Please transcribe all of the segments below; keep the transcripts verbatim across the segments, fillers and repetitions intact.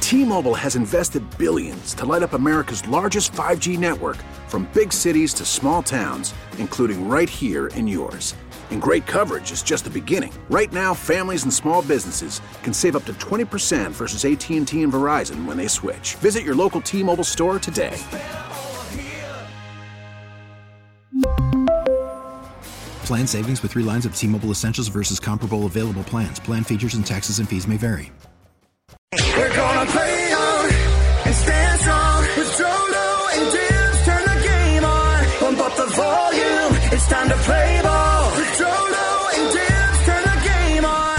T-Mobile has invested billions to light up America's largest five G network, from big cities to small towns, including right here in yours. And great coverage is just the beginning. Right now, families and small businesses can save up to twenty percent versus A T and T and Verizon when they switch. Visit your local T-Mobile store today. Plan savings with three lines of T-Mobile Essentials versus comparable available plans. Plan features and taxes and fees may vary. We're gonna play on and stand strong with Jolo and Dibs. Turn the game on, pump up the volume. It's time to play ball with Jolo and Dibs. Turn the game on.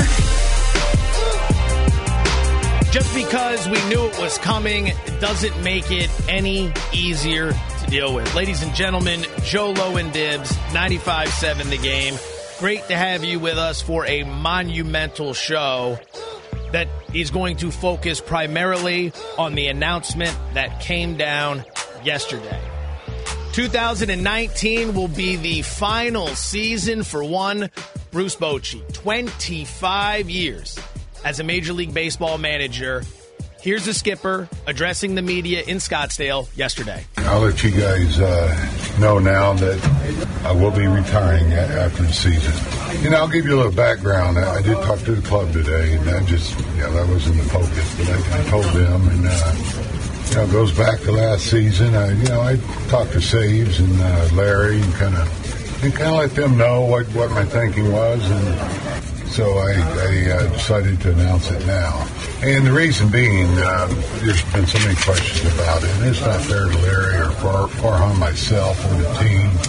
Just because we knew it was coming doesn't make it any easier to deal with. Ladies and gentlemen, Jolo and Dibs, ninety-five seven The Game. Great to have you with us for a monumental show that is going to focus primarily on the announcement that came down yesterday. two thousand nineteen will be the final season for one Bruce Bochy. twenty-five years as a Major League Baseball manager. Here's the skipper addressing the media in Scottsdale yesterday. I'll let you guys uh, know now that I will be retiring after the season. And I'll give you a little background. I, I did talk to the club today, and that just, yeah, that was in the focus. But I, I told them, and uh, you know, it goes back to last season. I, you know, I talked to Saves and uh, Larry, and kind of, and kind of let them know what, what my thinking was, and so I, I uh, decided to announce it now. And the reason being, um, there's been so many questions about it, and it's not fair to Larry or Far- Farhan, myself, or the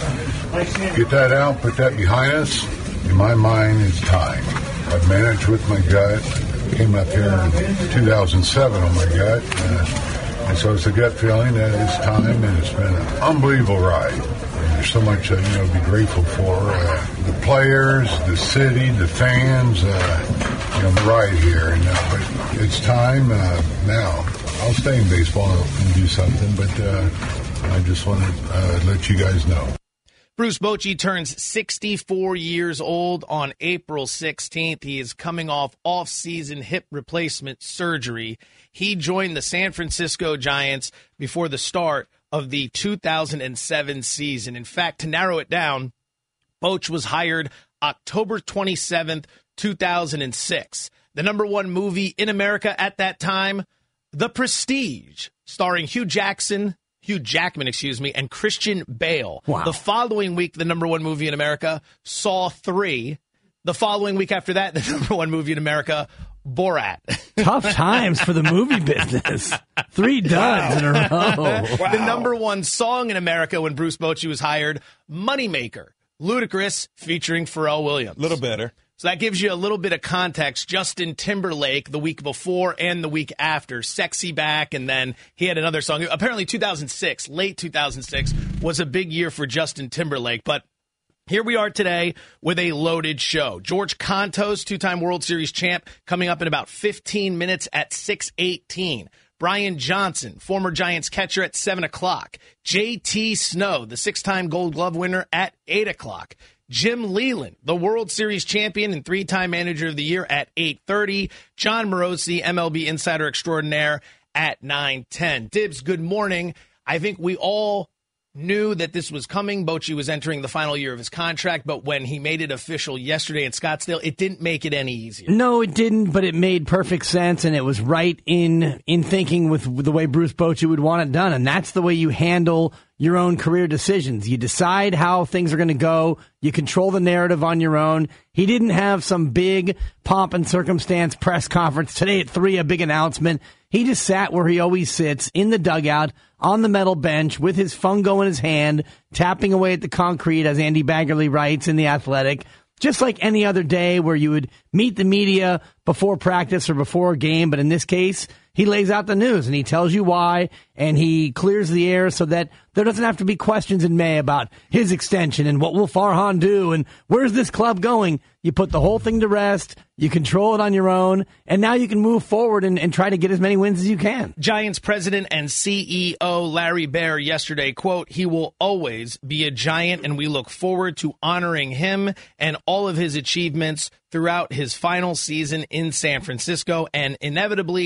team. Get that out, put that behind us. In my mind, it's time. I've managed with my gut. Came up here in two thousand seven on my gut. Uh, and so it's a gut feeling that it's time, and it's been an unbelievable ride. There's so much uh, you know, to be grateful for. Uh, the players, the city, the fans, uh, you know, the ride here. And, uh, but it's time uh, now. I'll stay in baseball and do something, but uh, I just want to uh, let you guys know. Bruce Bochy turns sixty-four years old on April sixteenth. He is coming off off-season hip replacement surgery. He joined the San Francisco Giants before the start of the two thousand seven season. In fact, to narrow it down, Boch was hired October twenty-seventh, two thousand six. The number one movie in America at that time, The Prestige, starring Hugh Jackson, Hugh Jackman, excuse me, and Christian Bale. Wow. The following week, the number one movie in America, Saw three. The following week after that, the number one movie in America, Borat. Tough times for the movie business. Three duds wow. in a row. Wow. The number one song in America when Bruce Bochy was hired, Moneymaker, Ludacris featuring Pharrell Williams. A little better. So that gives you a little bit of context. Justin Timberlake the week before and the week after, Sexy Back, and then he had another song. Apparently two thousand six, late two thousand six, was a big year for Justin Timberlake. But here we are today with a loaded show. George Contos, two-time World Series champ, coming up in about fifteen minutes at six eighteen. Brian Johnson, former Giants catcher, at seven o'clock. J T Snow, the six-time Gold Glove winner, at eight o'clock. Jim Leland, the World Series champion and three-time Manager of the Year, at eight thirty. John Morosi, M L B Insider Extraordinaire, at nine ten. Dibs, good morning. I think we all knew that this was coming. Bochy was entering the final year of his contract, but when he made it official yesterday in Scottsdale, it didn't make it any easier. No, it didn't, but it made perfect sense, and it was right in in thinking with, with the way Bruce Bochy would want it done, and that's the way you handle your own career decisions. You decide how things are going to go. You control the narrative on your own. He didn't have some big pomp and circumstance press conference today at three, a big announcement. He just sat where he always sits, in the dugout, on the metal bench, with his fungo in his hand, tapping away at the concrete, as Andy Baggerly writes in The Athletic. Just like any other day where you would meet the media before practice or before a game, but in this case, he lays out the news and he tells you why, and he clears the air so that there doesn't have to be questions in May about his extension and what will Farhan do and where's this club going. You put the whole thing to rest, you control it on your own, and now you can move forward and, and try to get as many wins as you can. Giants president and C E O Larry Baer yesterday, quote, "He will always be a Giant, and we look forward to honoring him and all of his achievements throughout his final season in San Francisco and inevitably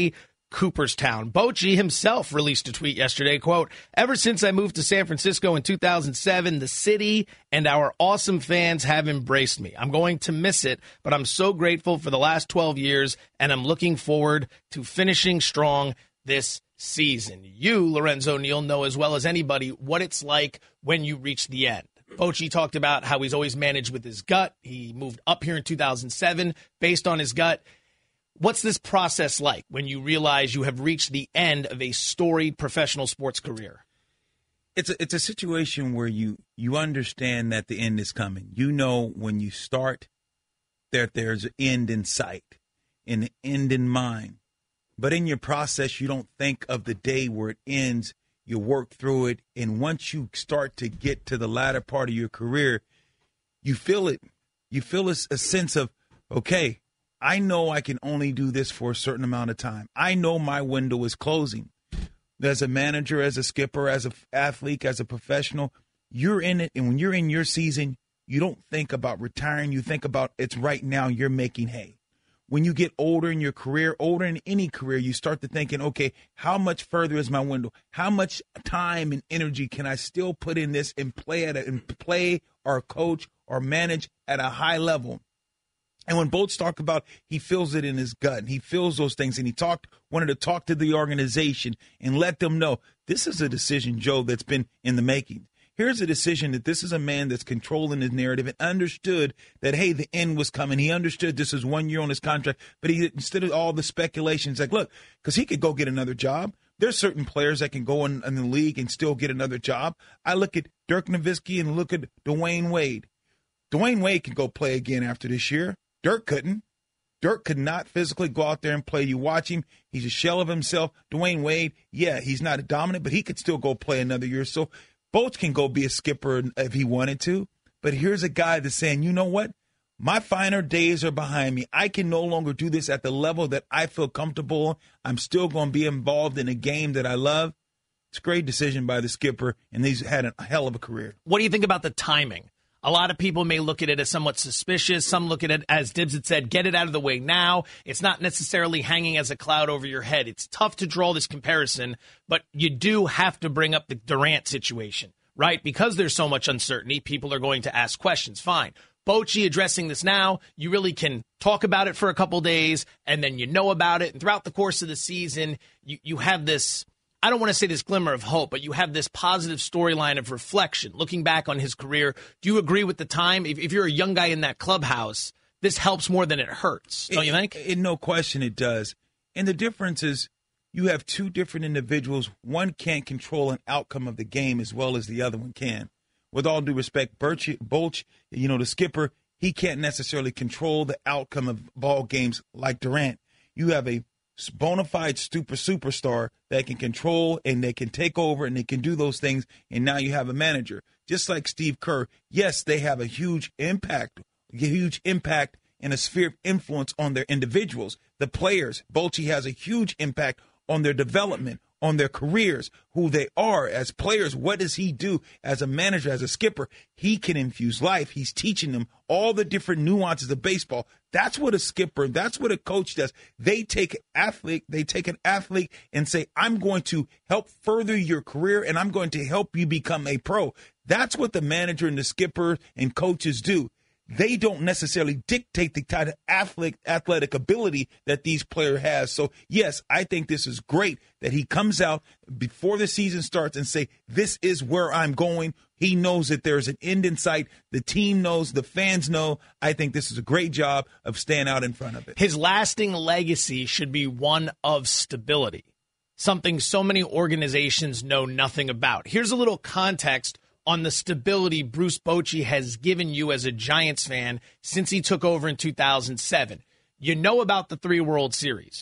Cooperstown. Bochy himself released a tweet yesterday, quote, "Ever since I moved to San Francisco in two thousand seven, the city and our awesome fans have embraced me. I'm going to miss it, but I'm so grateful for the last twelve years, and I'm looking forward to finishing strong this season." You, Lorenzo Neal, know as well as anybody what it's like when you reach the end. Bochy talked about how he's always managed with his gut. He moved up here in two thousand seven based on his gut. What's this process like when you realize you have reached the end of a storied professional sports career? It's a, it's a situation where you, you understand that the end is coming. You know when you start that there's an end in sight, an end in mind. But in your process, you don't think of the day where it ends. You work through it, and once you start to get to the latter part of your career, you feel it. You feel a, a sense of, okay, I know I can only do this for a certain amount of time. I know my window is closing. As a manager, as a skipper, as an athlete, as a professional, you're in it, and when you're in your season, you don't think about retiring. You think about it's right now you're making hay. When you get older in your career, older in any career, you start to thinking, okay, how much further is my window? How much time and energy can I still put in this and play at a, and play or coach or manage at a high level? And when Boats talked about he feels it in his gut, and he feels those things, and he talked, wanted to talk to the organization and let them know this is a decision, Joe, that's been in the making. Here's a decision that this is a man that's controlling his narrative and understood that, hey, the end was coming. He understood this is one year on his contract, but he, instead of all the speculations, like, look, because he could go get another job. There's certain players that can go in, in the league and still get another job. I look at Dirk Nowitzki and look at Dwayne Wade. Dwayne Wade can go play again after this year. Dirk couldn't. Dirk could not physically go out there and play. You watch him, he's a shell of himself. Dwayne Wade, yeah, he's not a dominant, but he could still go play another year. So Boats can go be a skipper if he wanted to. But here's a guy that's saying, you know what? My finer days are behind me. I can no longer do this at the level that I feel comfortable. I'm still going to be involved in a game that I love. It's a great decision by the skipper, and he's had a hell of a career. What do you think about the timing? A lot of people may look at it as somewhat suspicious. Some look at it, as Dibbs had said, get it out of the way now. It's not necessarily hanging as a cloud over your head. It's tough to draw this comparison, but you do have to bring up the Durant situation, right? Because there's so much uncertainty, people are going to ask questions. Fine. Bochy addressing this now, you really can talk about it for a couple days, and then you know about it. And throughout the course of the season, you, you have this, I don't want to say this glimmer of hope, but you have this positive storyline of reflection, looking back on his career. Do you agree with the time? If, if you're a young guy in that clubhouse, this helps more than it hurts, don't it, you think? It, no question it does. And the difference is you have two different individuals. One can't control an outcome of the game as well as the other one can. With all due respect, Birch, Bolch, you know, the skipper, he can't necessarily control the outcome of ball games like Durant. You have a bona fide super superstar that can control and they can take over and they can do those things, and now you have a manager. Just like Steve Kerr, yes, they have a huge impact, a huge impact and a sphere of influence on their individuals. The players, Bochy has a huge impact on their development, on their careers, who they are as players. What does he do as a manager, as a skipper? He can infuse life. He's teaching them all the different nuances of baseball. That's what a skipper, that's what a coach does. They take athlete, they take an athlete and say, I'm going to help further your career and I'm going to help you become a pro. That's what the manager and the skipper and coaches do. They don't necessarily dictate the kind of athletic, athletic ability that these players have. So, yes, I think this is great that he comes out before the season starts and say, this is where I'm going. He knows that there's an end in sight. The team knows. The fans know. I think this is a great job of staying out in front of it. His lasting legacy should be one of stability, something so many organizations know nothing about. Here's a little context on the stability Bruce Bochy has given you as a Giants fan since he took over in two thousand seven. You know about the three World Series.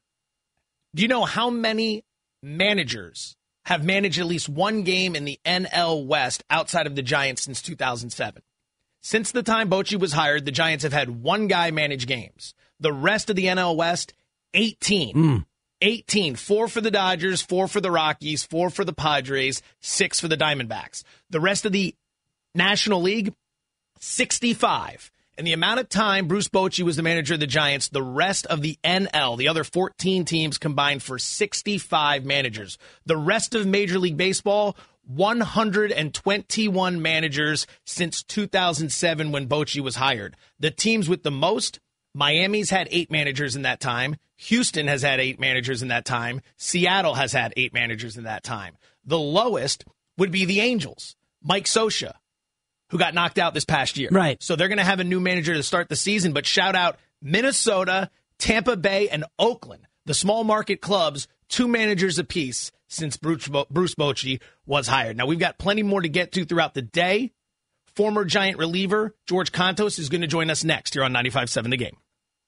Do you know how many managers have managed at least one game in the N L West outside of the Giants since two thousand seven? Since the time Bochy was hired, the Giants have had one guy manage games. The rest of the N L West, eighteen. Mm. eighteen, four for the Dodgers, four for the Rockies, four for the Padres, six for the Diamondbacks. The rest of the National League, sixty-five. In the amount of time Bruce Bochy was the manager of the Giants, the rest of the N L, the other fourteen teams combined for sixty-five managers. The rest of Major League Baseball, one hundred twenty-one managers since two thousand seven when Bochy was hired. The teams with the most, Miami's had eight managers in that time. Houston has had eight managers in that time. Seattle has had eight managers in that time. The lowest would be the Angels, Mike Scioscia, who got knocked out this past year. Right. So they're going to have a new manager to start the season, but shout out Minnesota, Tampa Bay, and Oakland, the small market clubs, two managers apiece since Bruce, Bo- Bruce Bochy was hired. Now, we've got plenty more to get to throughout the day. Former Giant reliever George Kontos is going to join us next here on ninety-five seven The Game.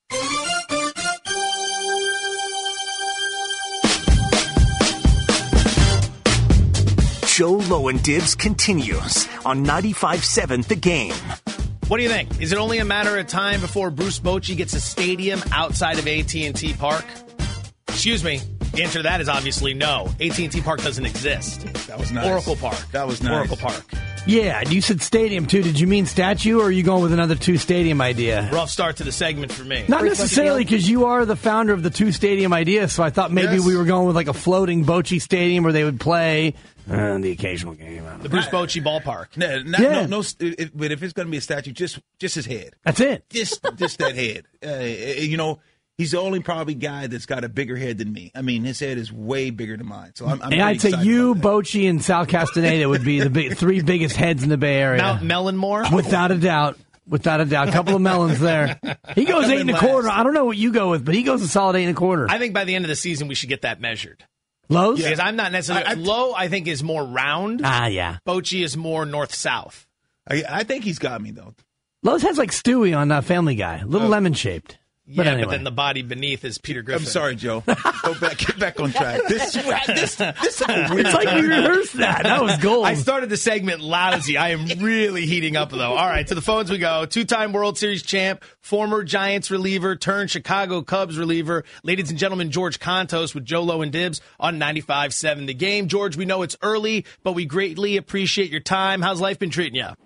Joe Lowen-Dibs continues on ninety-five seven The Game. What do you think? Is it only a matter of time before Bruce Bochy gets a stadium outside of A T and T Park? Excuse me. The answer to that is obviously no. A T and T Park doesn't exist. That was nice. Oracle Park. That was nice. Oracle Park. Yeah, you said stadium, too. Did you mean statue, or are you going with another two-stadium idea? Rough start to the segment for me. Not necessarily, because you are the founder of the two-stadium idea, so I thought maybe Yes. we were going with like a floating Bochy stadium where they would play uh, the occasional game. I don't The know. Bruce Bochy ballpark. No, not, Yeah. no, no st- if, but if it's going to be a statue, just just his head. That's it. Just just that head. Uh, you know, he's the only probably guy that's got a bigger head than me. I mean, his head is way bigger than mine. So I'm, I'm And I'd say excited you, about that. Bochy, and Sal Castaneda would be the big, three biggest heads in the Bay Area. Mount Melonmore. Without a doubt. Without a doubt. A couple of melons there. He goes eight and a quarter. I don't know what you go with, but he goes a solid eight and a quarter. I think by the end of the season, we should get that measured. Lowe's? Because I'm not necessarily... I- I- Low, I think, is more round. Ah, yeah. Bochy is more north-south. I, I think he's got me, though. Lowe's has like Stewie on uh, Family Guy. A little Oh. lemon-shaped. Yeah, But but, anyway. then the body beneath is Peter Griffin. I'm sorry, Joe. Go back, get back on track. This, this, this is a weird It's like we rehearsed that. That was gold. I started the segment lousy. I am really heating up, though. All right, to the phones we go. Two-time World Series champ, former Giants reliever, turned Chicago Cubs reliever. Ladies and gentlemen, George Kontos with Joe Lowen-Dibs on ninety-five seven The Game. George, we know it's early, but we greatly appreciate your time. How's life been treating you?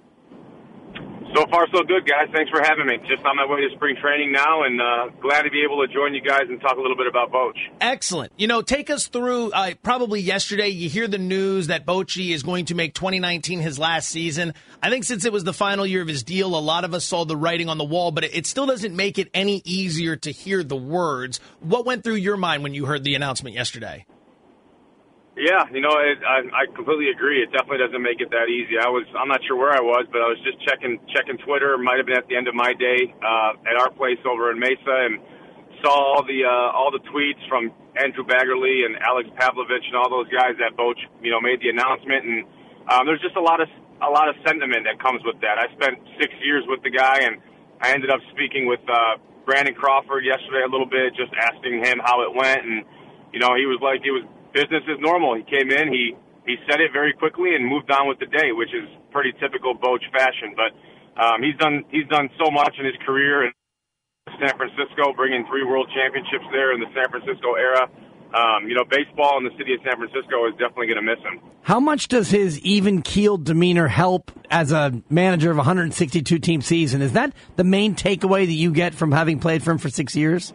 So far, so good, guys. Thanks for having me. Just on my way to spring training now, and uh, glad to be able to join you guys and talk a little bit about Boch. Excellent. You know, take us through, uh, probably yesterday, you hear the news that Bochy is going to make twenty nineteen his last season. I think since it was the final year of his deal, a lot of us saw the writing on the wall, but it, it still doesn't make it any easier to hear the words. What went through your mind when you heard the announcement yesterday? Yeah, you know, it, I, I completely agree. It definitely doesn't make it that easy. I was, I'm not sure where I was, but I was just checking checking Twitter. Might have been at the end of my day uh, at our place over in Mesa, and saw all the uh, all the tweets from Andrew Baggerly and Alex Pavlovich and all those guys that Boch, you know, made the announcement. And um, there's just a lot of a lot of sentiment that comes with that. I spent six years with the guy, and I ended up speaking with uh, Brandon Crawford yesterday a little bit, just asking him how it went, and you know, he was like, it was business as normal. He came in, he he said it very quickly and moved on with the day, which is pretty typical Boch fashion. But um, he's done he's done so much in his career in San Francisco, bringing three world championships there in the San Francisco era. Um, you know, baseball in the city of San Francisco is definitely going to miss him. How much does his even-keeled demeanor help as a manager of a one hundred sixty-two team season? Is that the main takeaway that you get from having played for him for six years?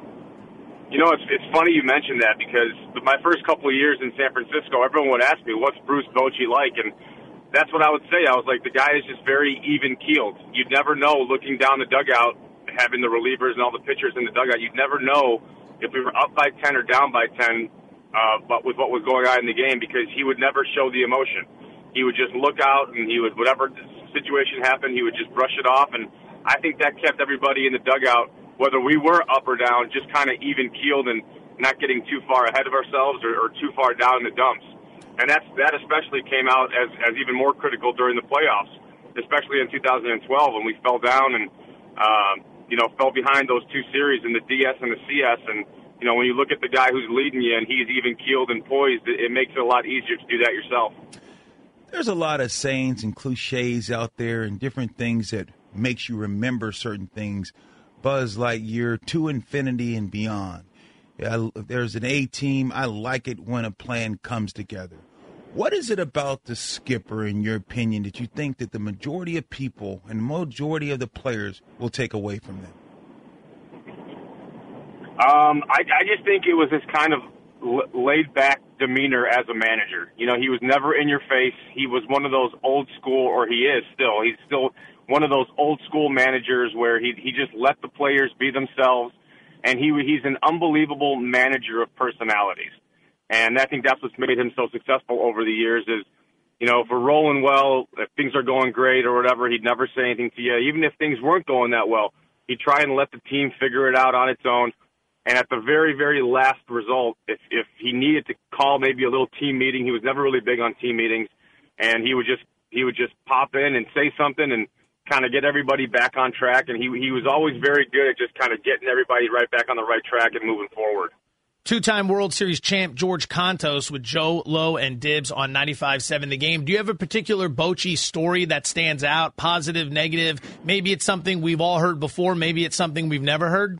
You know, it's it's funny you mentioned that, because my first couple of years in San Francisco, everyone would ask me, what's Bruce Bochy like? And that's what I would say. I was like, the guy is just very even-keeled. You'd never know, looking down the dugout, having the relievers and all the pitchers in the dugout, you'd never know if we were up by ten or down by ten uh, but with what was going on in the game, because he would never show the emotion. He would just look out, and he would, whatever situation happened, he would just brush it off. And I think that kept everybody in the dugout, whether we were up or down, just kind of even-keeled and not getting too far ahead of ourselves or, or too far down in the dumps. And that's that especially came out as, as even more critical during the playoffs, especially in two thousand twelve when we fell down and, um, you know, fell behind those two series in the D S and the C S. And, you know, when you look at the guy who's leading you and he's even-keeled and poised, it, it makes it a lot easier to do that yourself. There's a lot of sayings and cliches out there and different things that makes you remember certain things. Buzz Lightyear to infinity and beyond. Yeah, there's an A team. I like it when a plan comes together. What is it about the skipper, in your opinion, that you think that the majority of people and the majority of the players will take away from them? Um, I, I just think it was this kind of laid-back demeanor as a manager. You know, he was never in your face. He was one of those old school, or he is still, he's still one of those old school managers where he he just let the players be themselves, and he he's an unbelievable manager of personalities. And I think that's what's made him so successful over the years is, you know, if we're rolling well, if things are going great or whatever, he'd never say anything to you. Even if things weren't going that well, he'd try and let the team figure it out on its own. And at the very, very last result, if, if he needed to call maybe a little team meeting, he was never really big on team meetings, and he would just he would just pop in and say something and kind of get everybody back on track. And he he was always very good at just kind of getting everybody right back on the right track and moving forward. Two-time World Series champ George Kontos with Joe, Lowe, and Dibs on ninety-five seven The Game. Do you have a particular Bochy story that stands out, positive, negative? Maybe it's something we've all heard before. Maybe it's something we've never heard.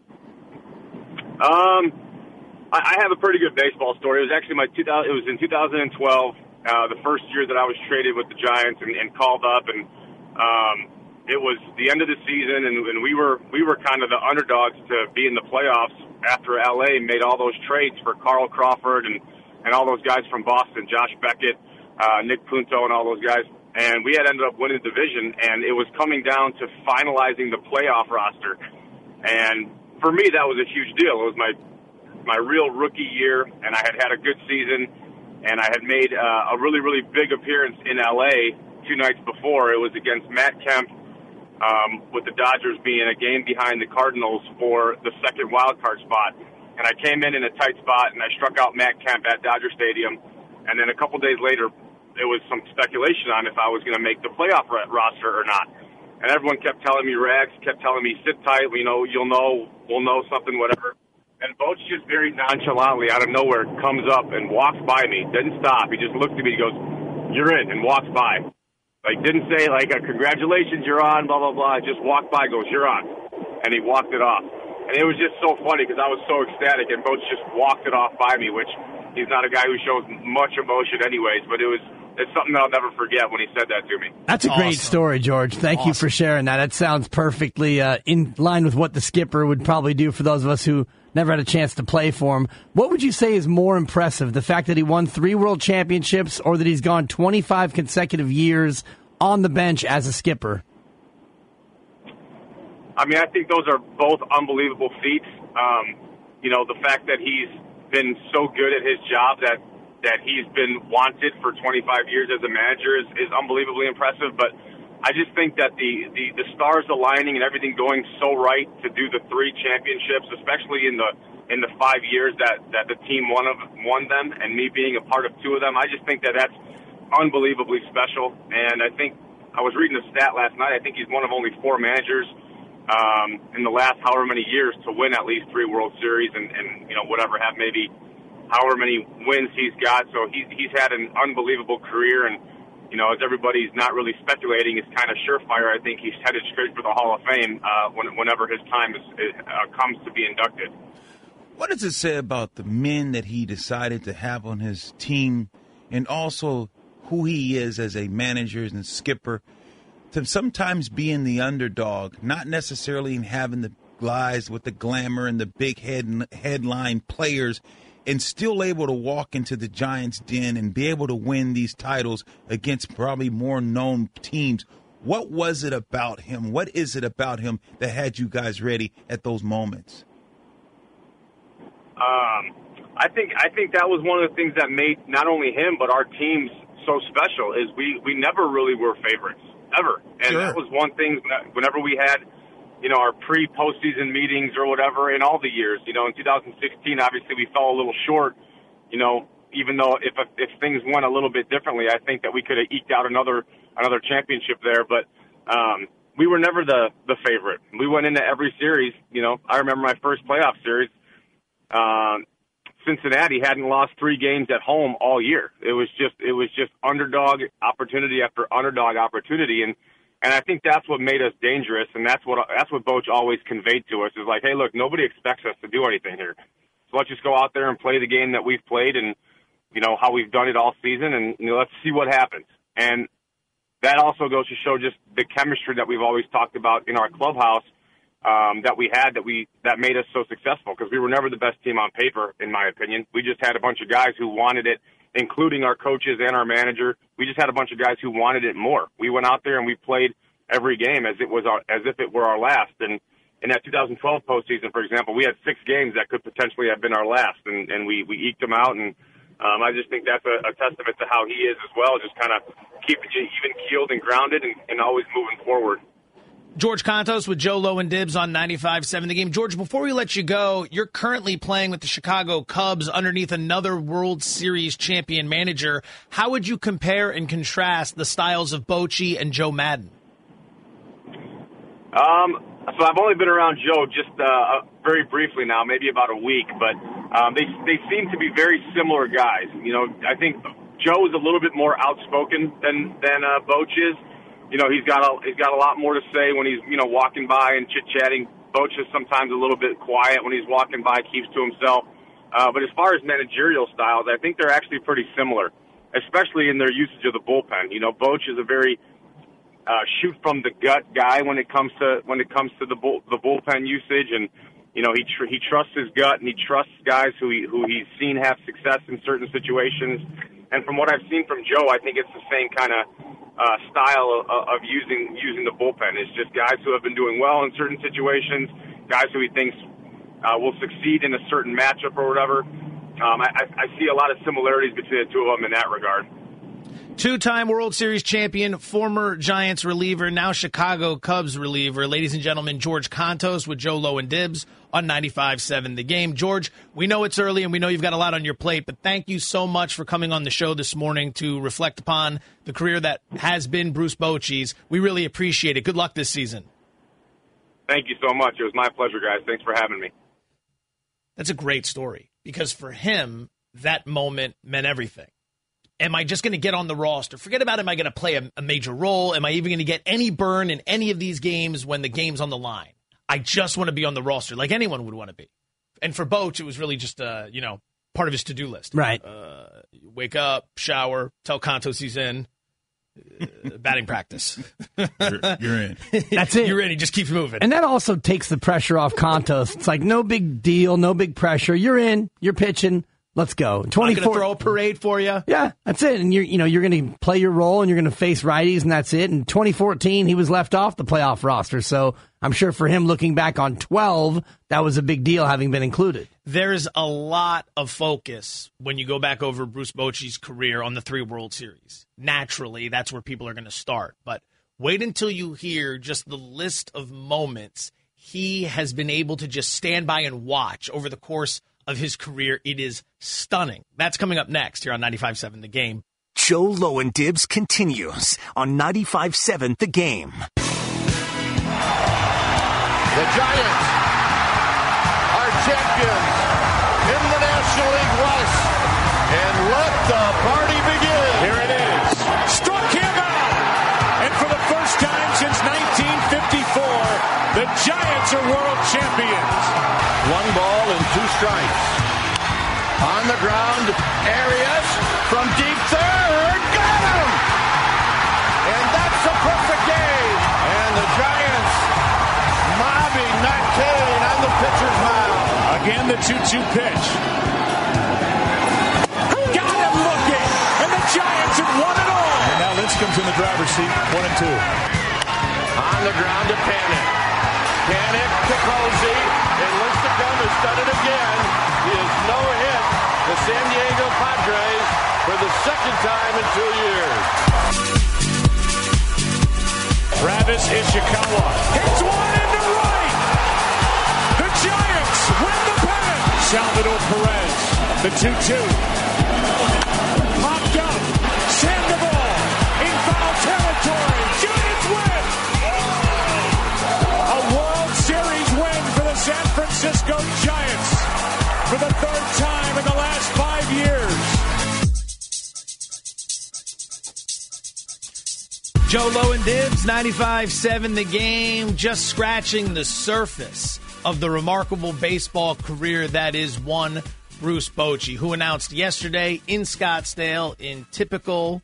Um, I, I have a pretty good baseball story. It was actually my two thousand. It was in two thousand twelve, uh, the first year that I was traded with the Giants and, and called up, and um, it was the end of the season, and, and we were we were kind of the underdogs to be in the playoffs after L A made all those trades for Carl Crawford and and all those guys from Boston, Josh Beckett, uh, Nick Punto, and all those guys. And we had ended up winning the division, and it was coming down to finalizing the playoff roster, and for me, that was a huge deal. It was my my real rookie year, and I had had a good season, and I had made uh, a really, really big appearance in L A two nights before. It was against Matt Kemp, um, with the Dodgers being a game behind the Cardinals for the second wild card spot. And I came in in a tight spot, and I struck out Matt Kemp at Dodger Stadium. And then a couple days later, there was some speculation on if I was going to make the playoff roster or not. And everyone kept telling me, Rags, kept telling me, sit tight, you know, you'll know, we'll know something, whatever. And Boch just very nonchalantly out of nowhere comes up and walks by me, didn't stop. He just looks at me, he goes, you're in, and walks by. Like, didn't say, like, a congratulations, you're on, blah, blah, blah. Just walked by, goes, you're on. And he walked it off. And it was just so funny because I was so ecstatic, and Boch just walked it off by me, which he's not a guy who shows much emotion anyways, but it was... It's something that I'll never forget when he said that to me. That's a awesome. great story, George. Thank awesome. you for sharing that. That sounds perfectly uh, in line with what the skipper would probably do for those of us who never had a chance to play for him. What would you say is more impressive, the fact that he won three world championships or that he's gone twenty-five consecutive years on the bench as a skipper? I mean, I think those are both unbelievable feats. Um, you know, the fact that he's been so good at his job that that he's been wanted for twenty-five years as a manager is, is unbelievably impressive. But I just think that the, the, the stars aligning and everything going so right to do the three championships, especially in the in the five years that, that the team won of won them, and me being a part of two of them, I just think that that's unbelievably special. And I think I was reading a stat last night. I think he's one of only four managers um, in the last however many years to win at least three World Series and, and you know whatever have maybe. however many wins he's got. So he's, he's had an unbelievable career, and, you know, as everybody's not really speculating, it's kind of surefire. I think he's headed straight for the Hall of Fame uh, when, whenever his time is, uh, comes to be inducted. What does it say about the men that he decided to have on his team and also who he is as a manager and skipper to sometimes being the underdog, not necessarily in having the guys with the glamour and the big head headline players, and still able to walk into the Giants' den and be able to win these titles against probably more known teams? What was it about him? What is it about him that had you guys ready at those moments? Um, I think I think that was one of the things that made not only him but our teams so special is we, we never really were favorites, ever. And sure. That was one thing whenever we had – you know, our pre-postseason meetings or whatever in all the years. You know, in two thousand sixteen, obviously we fell a little short, you know, even though if if things went a little bit differently, I think that we could have eked out another another championship there. But um, we were never the, the favorite. We went into every series. You know, I remember my first playoff series. Um, Cincinnati hadn't lost three games at home all year. It was just it was just underdog opportunity after underdog opportunity, and And I think that's what made us dangerous, and that's what that's what Boch always conveyed to us, is like, hey, look, nobody expects us to do anything here. So let's just go out there and play the game that we've played, and, you know, how we've done it all season, and you know, let's see what happens. And that also goes to show just the chemistry that we've always talked about in our clubhouse um, that we had that we that made us so successful, because we were never the best team on paper, in my opinion. We just had a bunch of guys who wanted it, including our coaches and our manager. We just had a bunch of guys who wanted it more. We went out there and we played every game as it was our, as if it were our last. And in that two thousand twelve postseason, for example, we had six games that could potentially have been our last, and, and we, we eked them out. And um, I just think that's a, a testament to how he is as well, just kind of keeping you even keeled and grounded and, and always moving forward. George Contos with Joe Low and Dibs on ninety-five seven The Game. George, before we let you go, you're currently playing with the Chicago Cubs underneath another World Series champion manager. How would you compare and contrast the styles of Bochy and Joe Maddon? Um, so I've only been around Joe just uh, very briefly now, maybe about a week, but um, they they seem to be very similar guys. You know, I think Joe is a little bit more outspoken than than uh, Boch is. You know, he's got a he's got a lot more to say when he's, you know, walking by and chit chatting. Boch is sometimes a little bit quiet when he's walking by, keeps to himself. Uh, but as far as managerial styles, I think they're actually pretty similar, especially in their usage of the bullpen. You know, Boch is a very uh, shoot from the gut guy when it comes to when it comes to the bull, the bullpen usage, and you know he tr- he trusts his gut and he trusts guys who he who he's seen have success in certain situations. And from what I've seen from Joe, I think it's the same kind of uh, style of, of using using the bullpen. It's just guys who have been doing well in certain situations, guys who he thinks uh, will succeed in a certain matchup or whatever. Um, I, I see a lot of similarities between the two of them in that regard. Two-time World Series champion, former Giants reliever, now Chicago Cubs reliever. Ladies and gentlemen, George Contos with Joe Low and Dibs on ninety-five seven The Game. George, we know it's early and we know you've got a lot on your plate, but thank you so much for coming on the show this morning to reflect upon the career that has been Bruce Bochy's. We really appreciate it. Good luck this season. Thank you so much. It was my pleasure, guys. Thanks for having me. That's a great story, because for him, that moment meant everything. Am I just going to get on the roster? Forget about, am I going to play a, a major role? Am I even going to get any burn in any of these games when the game's on the line? I just want to be on the roster, like anyone would want to be. And for Boch, it was really just, uh, you know, part of his to-do list. Right. Uh, wake up, shower, tell Contos he's in, uh, batting practice. You're, you're in. That's it. You're in. He just keeps moving. And that also takes the pressure off Contos. It's like, no big deal, no big pressure. You're in, you're pitching. Let's go. I'm going to throw a parade for you. Yeah, that's it. And you're, you know, you're going to play your role and you're going to face righties, and that's it. In twenty fourteen, he was left off the playoff roster. So I'm sure for him, looking back on twelve, that was a big deal having been included. There's a lot of focus when you go back over Bruce Bochy's career on the three World Series. Naturally, that's where people are going to start. But wait until you hear just the list of moments he has been able to just stand by and watch over the course of his career. It is stunning. That's coming up next here on ninety-five seven The Game. Joe Low and Dibs continues on ninety-five seven The Game. The Giants are champions in the National League West, and let the party begin. Here it is. Struck him out, and for the first time since nineteen fifty-four, the Giants are world champions. One ball and two strikes. On the ground, Arias from deep third. Got him! And that's a perfect game. And the Giants mobbing Matt Cain on the pitcher's mound. Again, the two two pitch. Got him looking! And the Giants have won it all! And now Lynch comes in the driver's seat, one and two. On the ground to Panic. Panic to Cozy. And Lincecum has done it again. He is no hit the San Diego Padres for the second time in two years. Travis Ishikawa hits one into right. The Giants win the pennant. Salvador Perez, the two two. Popped up. Sandoval in foul territory. Giants win. A World Series win for the San Francisco Giants for the third time in the last five years. Joe Low and Dibs, ninety-five seven The Game, just scratching the surface of the remarkable baseball career that is one Bruce Bochy, who announced yesterday in Scottsdale in typical,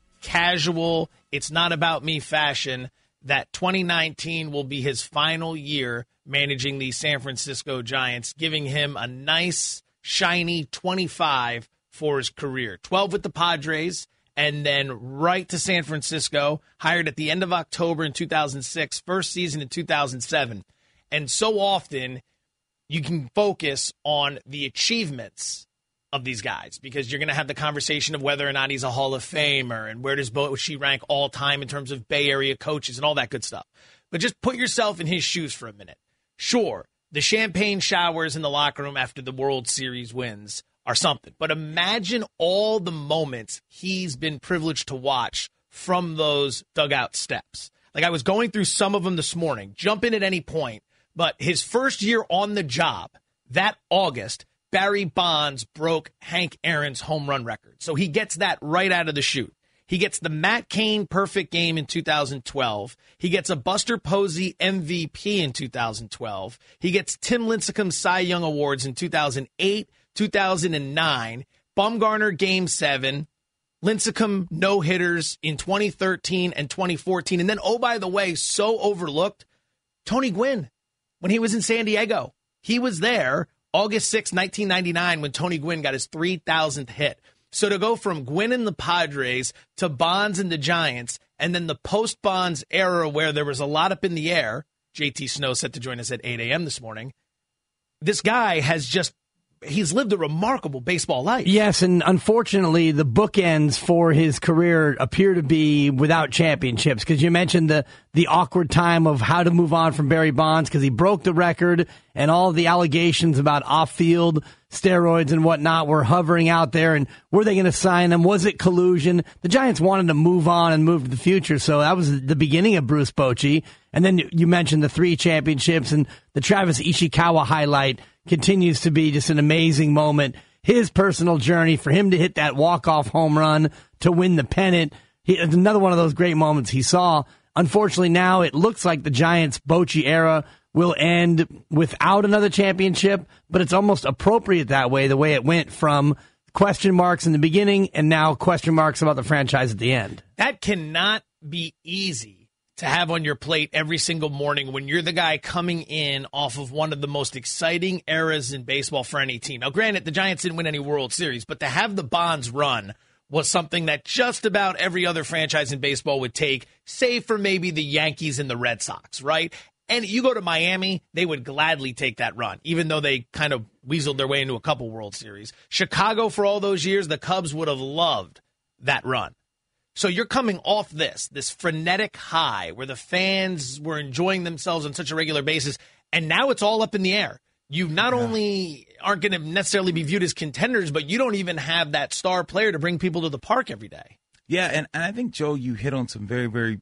casual, it's not about me fashion, that twenty nineteen will be his final year managing the San Francisco Giants, giving him a nice, shiny twenty-five for his career. twelve with the Padres, and then right to San Francisco, hired at the end of October in two thousand six, first season in two thousand seven. And so often, you can focus on the achievements of these guys because you're going to have the conversation of whether or not he's a Hall of Famer and where does Bochy rank all time in terms of Bay Area coaches and all that good stuff. But just put yourself in his shoes for a minute. Sure, the champagne showers in the locker room after the World Series wins are something. But imagine all the moments he's been privileged to watch from those dugout steps. Like I was going through some of them this morning. Jump in at any point. But his first year on the job, that August, Barry Bonds broke Hank Aaron's home run record. So he gets that right out of the chute. He gets the Matt Cain perfect game in two thousand twelve. He gets a Buster Posey M V P in two thousand twelve. He gets Tim Lincecum Cy Young Awards in two thousand eight, two thousand nine. Bumgarner Game seven. Lincecum no-hitters in twenty thirteen and twenty fourteen. And then, oh, by the way, so overlooked, Tony Gwynn. When he was in San Diego, he was there August sixth, nineteen ninety-nine, when Tony Gwynn got his three thousandth hit. So to go from Gwynn and the Padres to Bonds and the Giants, and then the post-Bonds era where there was a lot up in the air, J T Snow set to join us at eight a.m. this morning, this guy has just, he's lived a remarkable baseball life. Yes, and unfortunately, the bookends for his career appear to be without championships, because you mentioned the, the awkward time of how to move on from Barry Bonds, because he broke the record, and all the allegations about off-field steroids and whatnot were hovering out there, and were they going to sign him? Was it collusion? The Giants wanted to move on and move to the future, so that was the beginning of Bruce Bochy. And then you mentioned the three championships, and the Travis Ishikawa highlight continues to be just an amazing moment. His personal journey for him to hit that walk-off home run to win the pennant. He, another one of those great moments he saw. Unfortunately, now it looks like the Giants' Bochy era will end without another championship, but it's almost appropriate that way, the way it went from question marks in the beginning and now question marks about the franchise at the end. That cannot be easy to have on your plate every single morning when you're the guy coming in off of one of the most exciting eras in baseball for any team. Now, granted, the Giants didn't win any World Series, but to have the Bonds run was something that just about every other franchise in baseball would take, save for maybe the Yankees and the Red Sox, right? And you go to Miami, they would gladly take that run, even though they kind of weaseled their way into a couple World Series. Chicago, for all those years, the Cubs would have loved that run. So you're coming off this, this frenetic high where the fans were enjoying themselves on such a regular basis, and now it's all up in the air. You not yeah. only aren't going to necessarily be viewed as contenders, but you don't even have that star player to bring people to the park every day. Yeah, and, and I think, Joe, you hit on some very, very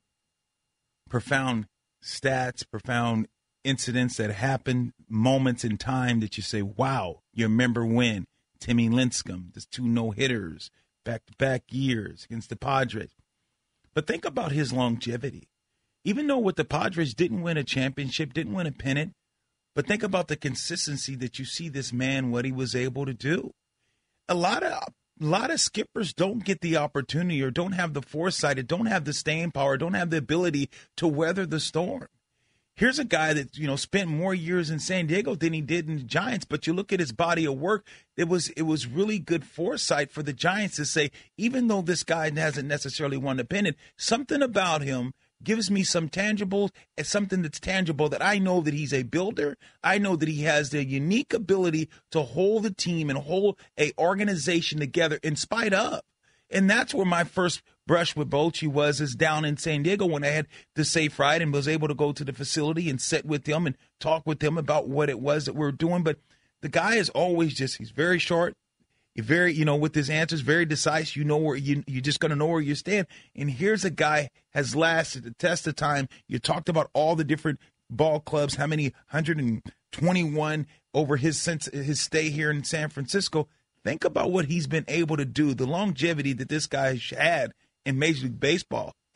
profound stats, profound incidents that happen, moments in time that you say, wow, you remember when Timmy Lincecum, there's two no-hitters, back-to-back years against the Padres. But think about his longevity. Even though with the Padres didn't win a championship, didn't win a pennant, but think about the consistency that you see this man, what he was able to do. A lot of a lot of skippers don't get the opportunity or don't have the foresight, or don't have the staying power, don't have the ability to weather the storm. Here's a guy that, you know, spent more years in San Diego than he did in the Giants, but you look at his body of work, it was it was really good foresight for the Giants to say, even though this guy hasn't necessarily won a pennant, something about him gives me some tangible, something that's tangible that I know that he's a builder. I know that he has the unique ability to hold the team and hold a organization together in spite of. And that's where my first brush with Bochy was, is down in San Diego when I had the safe ride and was able to go to the facility and sit with them and talk with them about what it was that we were doing. But the guy is always just, he's very short, very, you know, with his answers, very decisive. You know where you, you're just going to know where you stand. And here's a guy has lasted the test of time. You talked about all the different ball clubs, how many, one hundred twenty-one over his since his stay here in San Francisco. Think about what he's been able to do, the longevity that this guy had in Major League Baseball.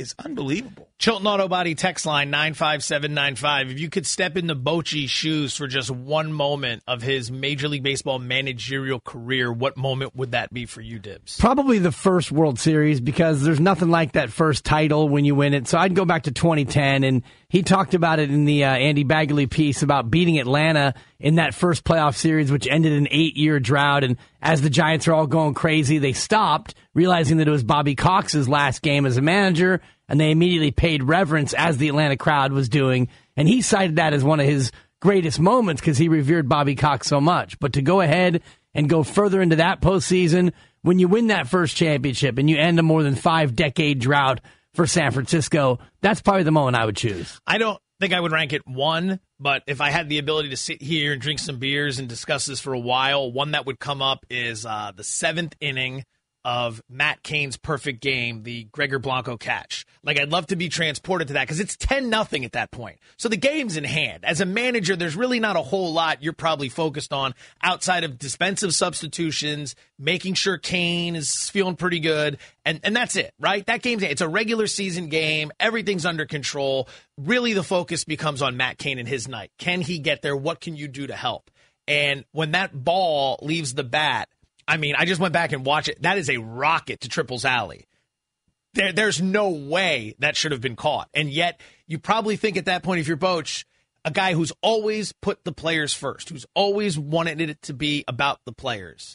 is unbelievable. Chilton Auto Body text line nine five seven nine five. If you could step into Bochy's shoes for just one moment of his Major League Baseball managerial career, what moment would that be for you, Dibs? Probably the first World Series, because there's nothing like that first title when you win it. So I'd go back to twenty ten, and he talked about it in the uh, Andy Bagley piece about beating Atlanta in that first playoff series, which ended an eight-year drought. And as the Giants are all going crazy, they stopped, realizing that it was Bobby Cox's last game as a manager, and they immediately paid reverence as the Atlanta crowd was doing. And he cited that as one of his greatest moments because he revered Bobby Cox so much. But to go ahead and go further into that postseason, when you win that first championship and you end a more than five-decade drought for San Francisco, that's probably the moment I would choose. I don't think I would rank it one, but if I had the ability to sit here and drink some beers and discuss this for a while, one that would come up is uh, the seventh inning of Matt Cain's perfect game, the Gregor Blanco catch. Like, I'd love to be transported to that because it's ten nothing at that point. So the game's in hand. As a manager, there's really not a whole lot you're probably focused on outside of defensive substitutions, making sure Cain is feeling pretty good, and, and that's it, right? That game's it's a regular season game. Everything's under control. Really, the focus becomes on Matt Cain and his night. Can he get there? What can you do to help? And when that ball leaves the bat, I mean, I just went back and watched it. That is a rocket to Triple's alley. There, there's no way that should have been caught. And yet, you probably think at that point, if you're Boch, a guy who's always put the players first, who's always wanted it to be about the players,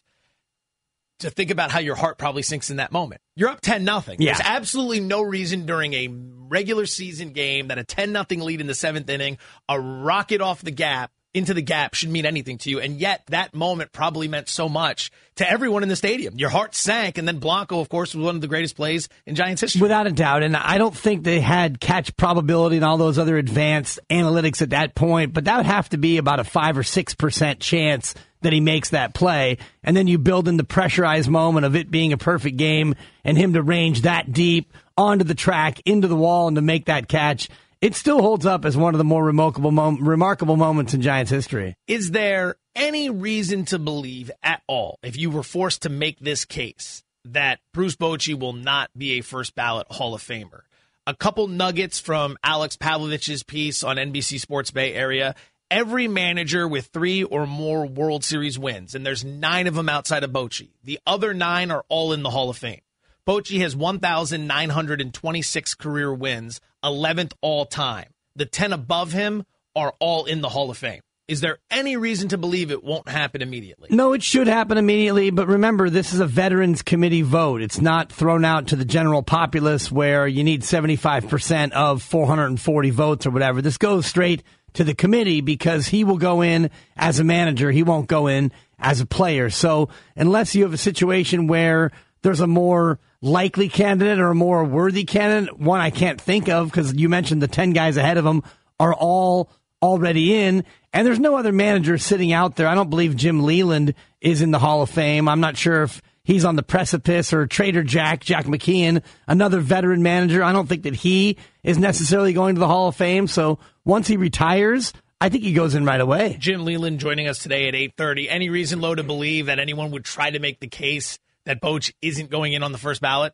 to think about how your heart probably sinks in that moment. You're up ten nothing. Yeah. There's absolutely no reason during a regular season game that a ten nothing lead in the seventh inning, a rocket off the gap, into the gap should mean anything to you. And yet that moment probably meant so much to everyone in the stadium. Your heart sank. And then Blanco, of course, was one of the greatest plays in Giants history. Without a doubt. And I don't think they had catch probability and all those other advanced analytics at that point, but that would have to be about a five or six percent chance that he makes that play. And then you build in the pressurized moment of it being a perfect game and him to range that deep onto the track, into the wall, and to make that catch. It still holds up as one of the more remarkable, mom- remarkable moments in Giants history. Is there any reason to believe at all, if you were forced to make this case, that Bruce Bochy will not be a first ballot Hall of Famer? A couple nuggets from Alex Pavlovich's piece on N B C Sports Bay Area. Every manager with three or more World Series wins, and there's nine of them outside of Bochy. The other nine are all in the Hall of Fame. Bochy has one thousand nine hundred twenty-six career wins, eleventh all-time. The ten above him are all in the Hall of Fame. Is there any reason to believe it won't happen immediately? No, it should happen immediately, but remember, this is a Veterans Committee vote. It's not thrown out to the general populace where you need seventy-five percent of four hundred forty votes or whatever. This goes straight to the committee because he will go in as a manager. He won't go in as a player. So unless you have a situation where there's a more likely candidate or a more worthy candidate, one I can't think of because you mentioned the ten guys ahead of him are all already in, and there's no other manager sitting out there. I don't believe Jim Leland is in the Hall of Fame. I'm not sure if he's on the precipice, or Trader Jack, Jack McKeon, another veteran manager. I don't think that he is necessarily going to the Hall of Fame. So once he retires, I think he goes in right away. Jim Leland joining us today at eight thirty. Any reason, Lo, to believe that anyone would try to make the case that Boch isn't going in on the first ballot?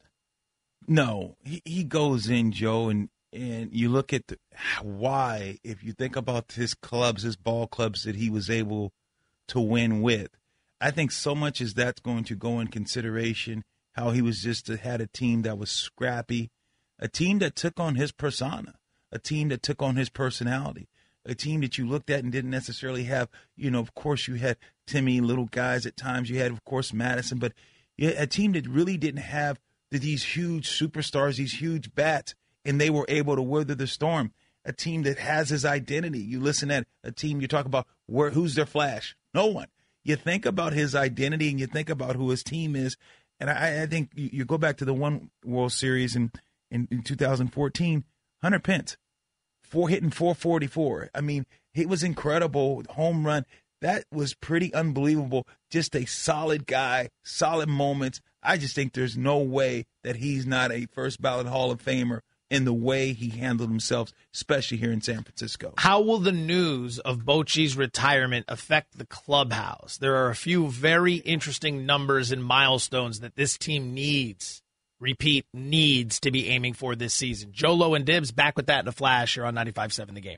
No, he, he goes in, Joe, and, and you look at the, why, if you think about his clubs, his ball clubs that he was able to win with, I think so much as that's going to go in consideration, how he was just had a team that was scrappy, a team that took on his persona, a team that took on his personality, a team that you looked at and didn't necessarily have, you know, of course you had Timmy, little guys at times, you had, of course, Madison, but a team that really didn't have these huge superstars, these huge bats, and they were able to weather the storm. A team that has his identity. You listen at a team, you talk about where who's their flash? No one. You think about his identity and you think about who his team is. And I, I think you, you go back to the one World Series in, in, in two thousand fourteen, Hunter Pence, four hitting four forty-four. I mean, it was incredible. Home run. That was pretty unbelievable. Just a solid guy, solid moments. I just think there's no way that he's not a first ballot Hall of Famer in the way he handled himself, especially here in San Francisco. How will the news of Bochy's retirement affect the clubhouse? There are a few very interesting numbers and milestones that this team needs repeat, needs to be aiming for this season. Joe Low and Dibs back with that in a flash here on ninety-five seven The Game.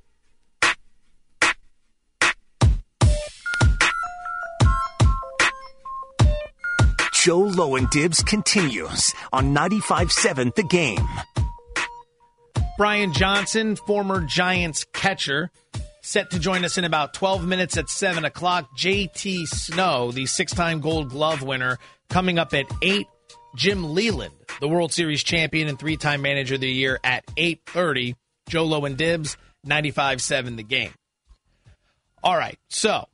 Joe Low and Dibs continues on ninety-five seven The Game. Brian Johnson, former Giants catcher, set to join us in about twelve minutes at seven o'clock. J T Snow, the six-time Gold Glove winner, coming up at eight. Jim Leland, the World Series champion and three-time Manager of the Year, at eight thirty. Joe Low and Dibs, ninety-five seven The Game. All right, so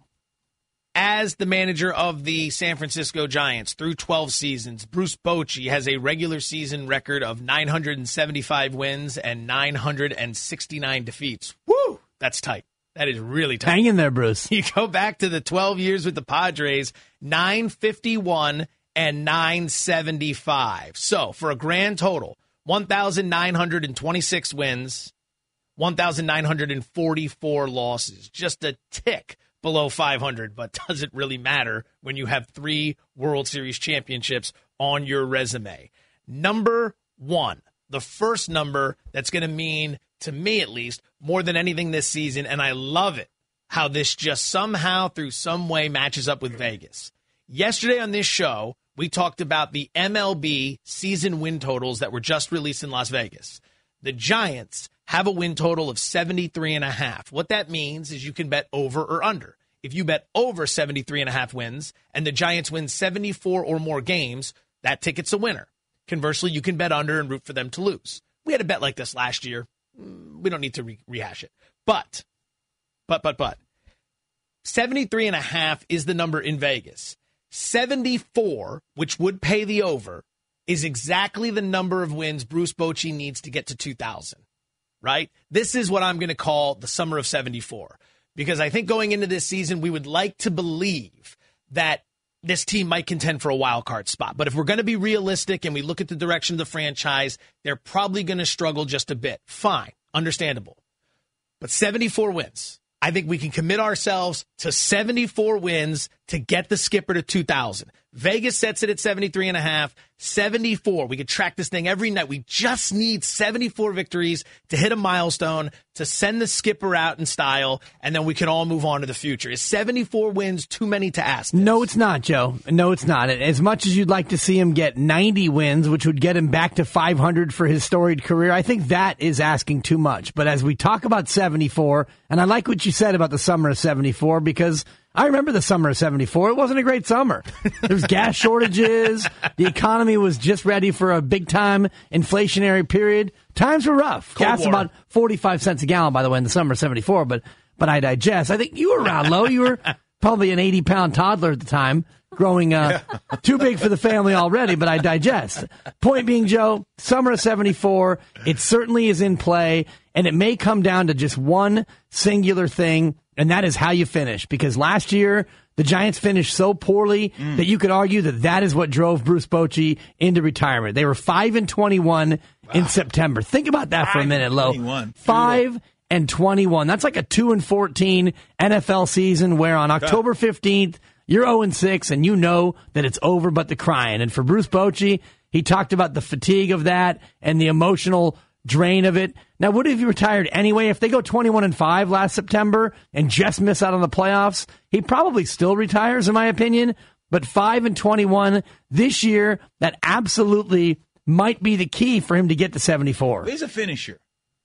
as the manager of the San Francisco Giants through twelve seasons, Bruce Bochy has a regular season record of nine hundred seventy-five wins and nine hundred sixty-nine defeats. Woo! That's tight. That is really tight. Hang in there, Bruce. You go back to the twelve years with the Padres, nine fifty-one and nine seventy-five. So for a grand total, one thousand nine hundred twenty-six wins, one thousand nine hundred forty-four losses. Just a tick below five hundred, but doesn't really matter when you have three World Series championships on your resume. Number one, the first number that's going to mean, to me at least, more than anything this season, and I love it, how this just somehow, through some way, matches up with Vegas. Yesterday on this show, we talked about the M L B season win totals that were just released in Las Vegas. The Giants have a win total of seventy-three and a half. What that means is you can bet over or under. If you bet over seventy-three and a half wins and the Giants win seventy-four or more games, that ticket's a winner. Conversely, you can bet under and root for them to lose. We had a bet like this last year. We don't need to re- rehash it. But, but, but, but, seventy-three and a half is the number in Vegas. seventy-four, which would pay the over, is exactly the number of wins Bruce Bochy needs to get to two thousand, right? This is what I'm going to call the summer of seventy-four, because I think going into this season, we would like to believe that this team might contend for a wild card spot. But if we're going to be realistic and we look at the direction of the franchise, they're probably going to struggle just a bit. Fine, understandable. But seventy-four wins. I think we can commit ourselves to seventy-four wins to get the skipper to two thousand. Vegas sets it at seventy-three and a half, seventy-four. We could track this thing every night. We just need seventy-four victories to hit a milestone, to send the skipper out in style, and then we can all move on to the future. Is seventy-four wins too many to ask this? No, it's not, Joe. No, it's not. As much as you'd like to see him get ninety wins, which would get him back to five hundred for his storied career, I think that is asking too much. But as we talk about seventy-four, and I like what you said about the summer of seventy-four, because I remember the summer of seventy-four. It wasn't a great summer. There was gas shortages. The economy was just ready for a big-time inflationary period. Times were rough. Cold gas War. about forty-five cents a gallon, by the way, in the summer of seventy-four. But but I digest. I think you were around, Lo. You were probably an eighty-pound toddler at the time, growing uh, too big for the family already, but I digest. Point being, Joe, summer of seventy-four, it certainly is in play, and it may come down to just one singular thing, and that is how you finish. Because last year, the Giants finished so poorly mm. that you could argue that that is what drove Bruce Bochy into retirement. They were five and twenty-one wow. in September. Think about that for a minute, Lo. five and twenty-one. That's like a two and fourteen N F L season where on October fifteenth, you're oh and six and you know that it's over but the crying. And for Bruce Bochy, he talked about the fatigue of that and the emotional drain of it. Now, would have you retired anyway? If they go twenty-one and five last September and just miss out on the playoffs, he probably still retires, in my opinion. But five and twenty-one this year, that absolutely might be the key for him to get to seventy-four. He's a finisher.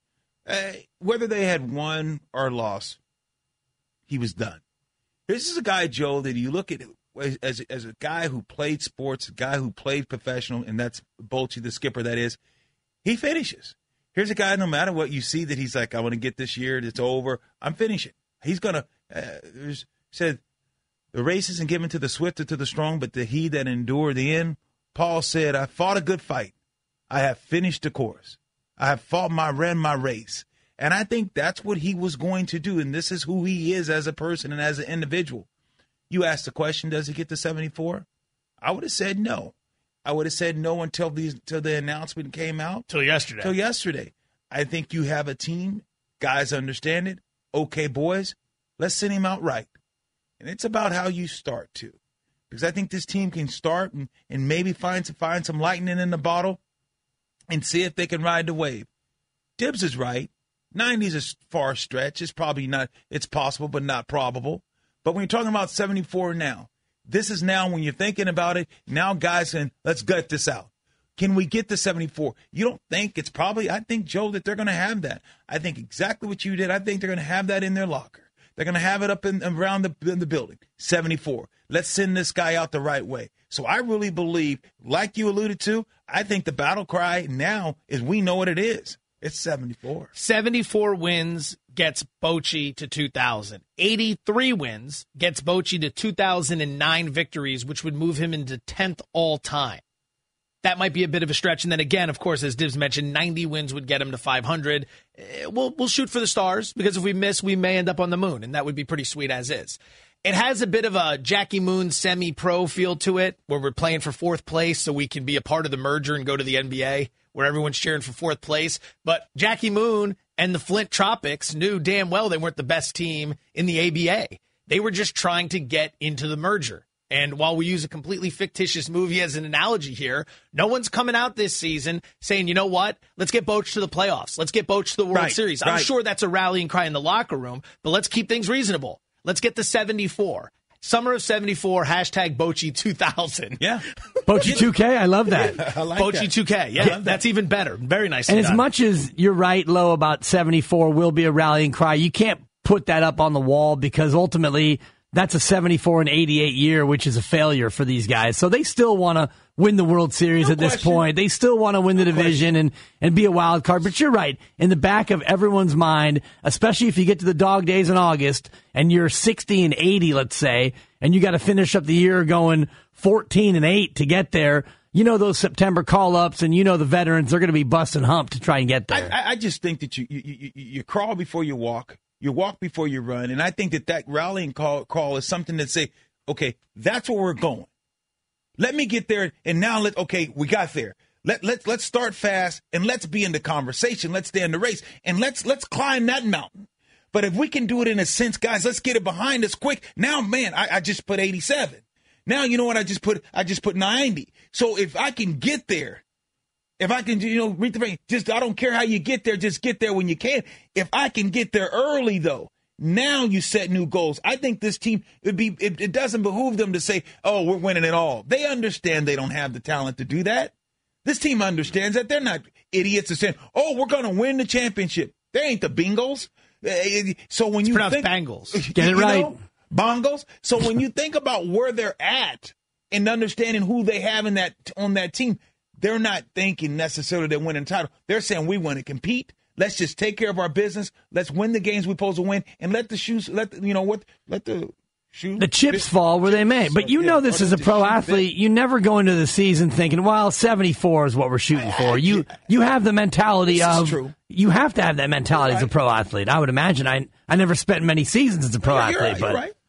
Uh, whether they had won or lost, he was done. This is a guy, Joe, that you look at as, as a guy who played sports, a guy who played professional, and that's Bochy, the skipper, that is. He finishes. Here's a guy, no matter what you see, that he's like, I want to get this year, it's over. I'm finishing. He's going to, uh, there's said, the race isn't given to the swift or to the strong, but to he that endure the end. Paul said, I fought a good fight. I have finished the course. I have fought my, ran my race. And I think that's what he was going to do. And this is who he is as a person and as an individual. You asked the question, does he get to seventy-four? I would have said no. I would have said no until the, until the announcement came out. Till yesterday. Till yesterday. I think you have a team. Guys understand it. Okay, boys, let's send him out right. And it's about how you start, too. because I think this team can start and, and maybe find some, find some lightning in the bottle and see if they can ride the wave. Dibbs is right. ninety is a far stretch. It's probably not, it's possible, but not probable. But when you're talking about seventy-four now, this is now when you're thinking about it, now guys saying, let's gut this out. Can we get to seventy-four? You don't think it's probably, I think, Joe, that they're going to have that. I think exactly what you did. I think they're going to have that in their locker. They're going to have it up in, around the, in the building. seventy-four. Let's send this guy out the right way. So I really believe, like you alluded to, I think the battle cry now is we know what it is. It's seventy-four. seventy-four wins gets Bochy to two thousand. eighty-three wins gets Bochy to two thousand nine victories, which would move him into tenth all-time. That might be a bit of a stretch. And then again, of course, as Dibbs mentioned, ninety wins would get him to five hundred. We'll, we'll shoot for the stars, because if we miss, we may end up on the moon, and that would be pretty sweet as is. It has a bit of a Jackie Moon semi-pro feel to it, where we're playing for fourth place so we can be a part of the merger and go to the N B A, where everyone's cheering for fourth place. But Jackie Moon and the Flint Tropics knew damn well they weren't the best team in the A B A. They were just trying to get into the merger. And while we use a completely fictitious movie as an analogy here, no one's coming out this season saying, you know what, let's get Boch to the playoffs. Let's get Boch to the World Right, Series. I'm right. sure that's a rallying cry in the locker room, but let's keep things reasonable. Let's get to seventy-four. Summer of seventy-four, hashtag Bochy two thousand. Yeah. Bochy two K, I love that. I like Bochy that. two K, yeah, that's even better. Very nice. And as much as you're right, Lo, about seventy-four will be a rallying cry, you can't put that up on the wall, because ultimately that's a seventy-four and eighty-eight year, which is a failure for these guys. So they still want to win the World Series No at this question. point. They still want to win the No division and, and be a wild card. But you're right. In the back of everyone's mind, especially if you get to the dog days in August and you're sixty and eighty, let's say, and you got to finish up the year going fourteen and eight to get there, you know those September call-ups, and you know the veterans, they're going to be busting hump to try and get there. I, I just think that you, you, you, you crawl before you walk. You walk before you run, and I think that that rallying call, call is something that say, okay, that's where we're going. Let me get there, and now let okay, we got there. Let let let's start fast, and let's be in the conversation. Let's stay in the race, and let's let's climb that mountain. But if we can do it in a sense, guys, let's get it behind us quick. Now, man, I, I just put eighty-seven. Now you know what I just put? I just put ninety. So if I can get there. If I can, you know, read the brain, just, I don't care how you get there, just get there when you can. If I can get there early, though, now you set new goals. I think this team, it'd be, it, it doesn't behoove them to say, oh, we're winning it all. They understand they don't have the talent to do that. This team understands that. They're not idiots to say, oh, we're going to win the championship. They ain't the Bengals. So when it's you pronounced think, Bengals. Get it right. Know, Bongos. So when you think about where they're at and understanding who they have in that on that team, they're not thinking necessarily they're winning the title. They're saying we want to compete. Let's just take care of our business. Let's win the games we're supposed to win, and let the shoes, let the, you know what, let the shoes, the chips fit. fall where they may. But you Yeah, know this or as a the pro shoe athlete, fit. you never go into the season thinking, well, seventy-four is what we're shooting for. You you have the mentality This is of true. you have to have that mentality You're as a right. pro athlete. I would imagine. I I never spent many seasons as a pro You're athlete, right, but you're right.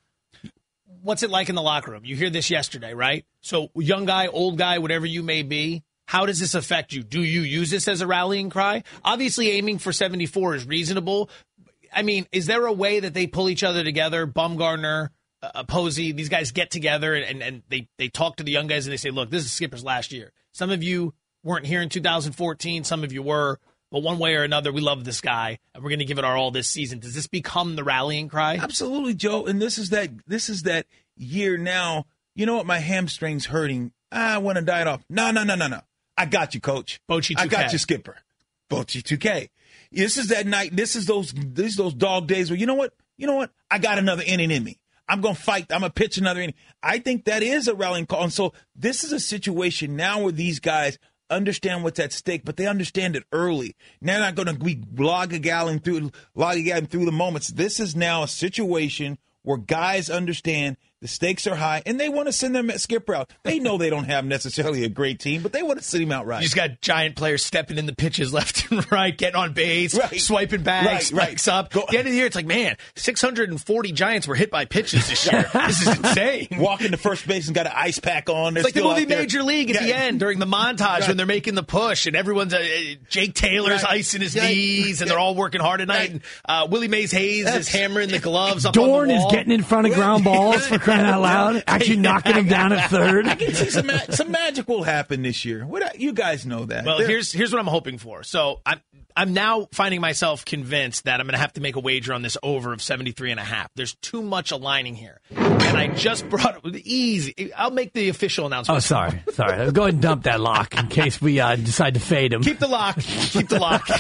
What's it like in the locker room? You hear this yesterday, right? So young guy, old guy, whatever you may be, how does this affect you? Do you use this as a rallying cry? Obviously, aiming for seventy-four is reasonable. I mean, is there a way that they pull each other together? Bumgarner, uh, Posey, these guys get together and, and they, they talk to the young guys and they say, look, this is Skipper's last year. Some of you weren't here in two thousand fourteen. Some of you were. But one way or another, we love this guy, and we're going to give it our all this season. Does this become the rallying cry? Absolutely, Joe. And this is that this is that year now. You know what? My hamstring's hurting. I want to die it off. No, no, no, no, no. I got you, Coach. Bochy two K. I got you, Skipper. Bochy two K. This is that night. This is those these those dog days where, you know what? You know what? I got another inning in me. I'm going to fight. I'm going to pitch another inning. I think that is a rallying call. And so this is a situation now where these guys understand what's at stake, but they understand it early. Now they're not going to be lollygagging through, lollygagging through the moments. This is now a situation where guys understand the stakes are high, and they want to send their skipper out. They know they don't have necessarily a great team, but they want to send him out right. You just got giant players stepping in the pitches left and right, getting on base, Right. swiping bags, Right, spikes right. up. Go- At the end of the year, it's like, man, six hundred forty Giants were hit by pitches this year. This is insane. Walking to first base and got an ice pack on. They're It's like the still movie out there. Major League at Yeah. the end during the montage Right. when they're making the push and everyone's uh, Jake Taylor's Right. icing his Right. knees and Yeah. they're all working hard at night. Right. And uh, Willie Mays Hayes is That's- hammering the gloves up Dorn on the is wall. getting in front of ground balls for crying out loud, actually knocking him down at third. I can see some ma- some magic will happen this year. What you guys know that. Well, They're- here's here's what I'm hoping for. So I'm I'm now finding myself convinced that I'm going to have to make a wager on this over of seventy-three and a half. There's too much aligning here. And I just brought it easy. I'll make the official announcement. Oh, sorry. Sorry. Go ahead and dump that lock in case we uh, decide to fade him. Keep the lock. Keep the lock.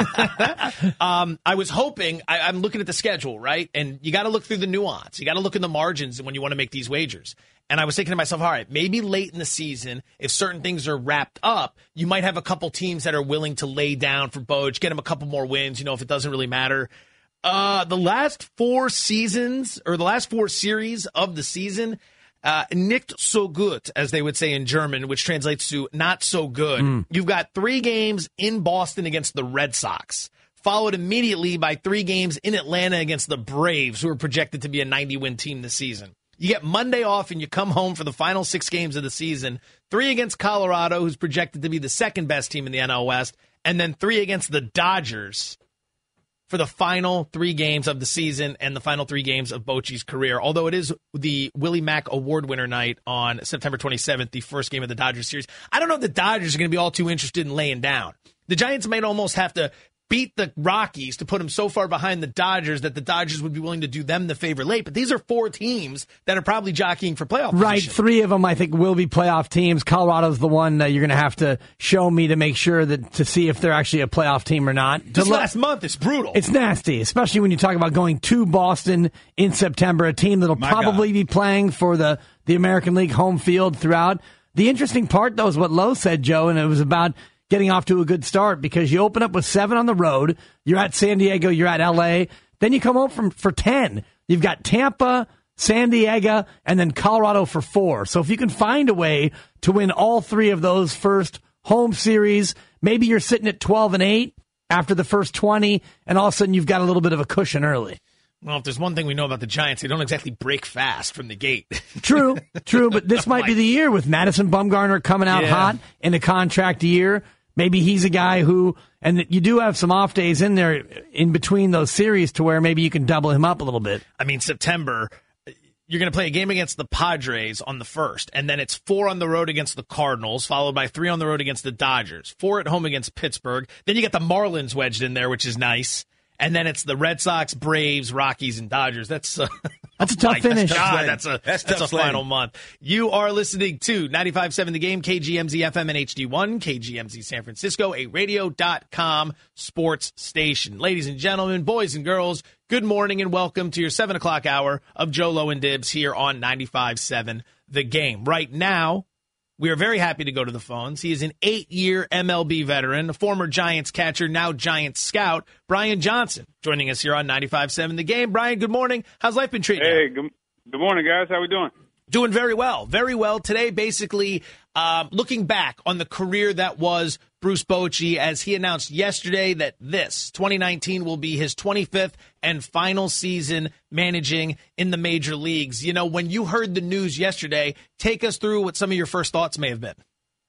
um, I was hoping, I, I'm looking at the schedule, right? And you got to look through the nuance. You got to look in the margins when you want to make these wagers. And I was thinking to myself, all right, maybe late in the season, if certain things are wrapped up, you might have a couple teams that are willing to lay down for Boj, get him a couple more wins, you know, if it doesn't really matter. Uh, the last four seasons, or the last four series of the season, uh, nicht so gut, as they would say in German, which translates to not so good. Mm. You've got three games in Boston against the Red Sox, followed immediately by three games in Atlanta against the Braves, who are projected to be a ninety-win team this season. You get Monday off and you come home for the final six games of the season. Three against Colorado, who's projected to be the second best team in the N L West, and then three against the Dodgers for the final three games of the season and the final three games of Bochy's career. Although it is the Willie Mack Award winner night on September twenty-seventh, the first game of the Dodgers series. I don't know if the Dodgers are going to be all too interested in laying down. The Giants might almost have to beat the Rockies to put them so far behind the Dodgers that the Dodgers would be willing to do them the favor late. But these are four teams that are probably jockeying for playoff Right, position. three of them I think will be playoff teams. Colorado's the one that you're going to have to show me to make sure that to see if they're actually a playoff team or not. This To last month is brutal. It's nasty, especially when you talk about going to Boston in September, a team that'll My probably God. be playing for the, the American League home field throughout. The interesting part, though, is what Lowe said, Joe, and it was about getting off to a good start because you open up with seven on the road. You're at San Diego. You're at L A. Then you come home from for ten. You've got Tampa, San Diego, and then Colorado for four. So if you can find a way to win all three of those first home series, maybe you're sitting at twelve and eight after the first twenty, and all of a sudden you've got a little bit of a cushion early. Well, if there's one thing we know about the Giants, they don't exactly break fast from the gate. True, true, but this might be the year with Madison Bumgarner coming out Yeah. hot in a contract year. Maybe he's a guy who, and you do have some off days in there in between those series to where maybe you can double him up a little bit. I mean, September, you're going to play a game against the Padres on the first, and then it's four on the road against the Cardinals, followed by three on the road against the Dodgers, four at home against Pittsburgh. Then you get the Marlins wedged in there, which is nice. And then it's the Red Sox, Braves, Rockies, and Dodgers. That's uh, That's a tough my finish. God, that's a That's that's, tough a final sledding. month. You are listening to ninety-five point seven The Game, K G M Z F M and H D one, K G M Z San Francisco, a radio dot com sports station. Ladies and gentlemen, boys and girls, good morning and welcome to your seven o'clock hour of Joe Lowe and Dibs here on ninety-five point seven The Game. Right now, we are very happy to go to the phones. He is an eight-year M L B veteran, a former Giants catcher, now Giants scout, Brian Johnson, joining us here on ninety-five point seven The Game. Brian, good morning. How's life been treating you? Hey, good, good morning, guys. How we doing? Doing very well. Very well. Today, basically, um, looking back on the career that was Bruce Bochy, as he announced yesterday that this, twenty nineteen, will be his twenty-fifth and final season managing in the major leagues. You know, when you heard the news yesterday, take us through what some of your first thoughts may have been.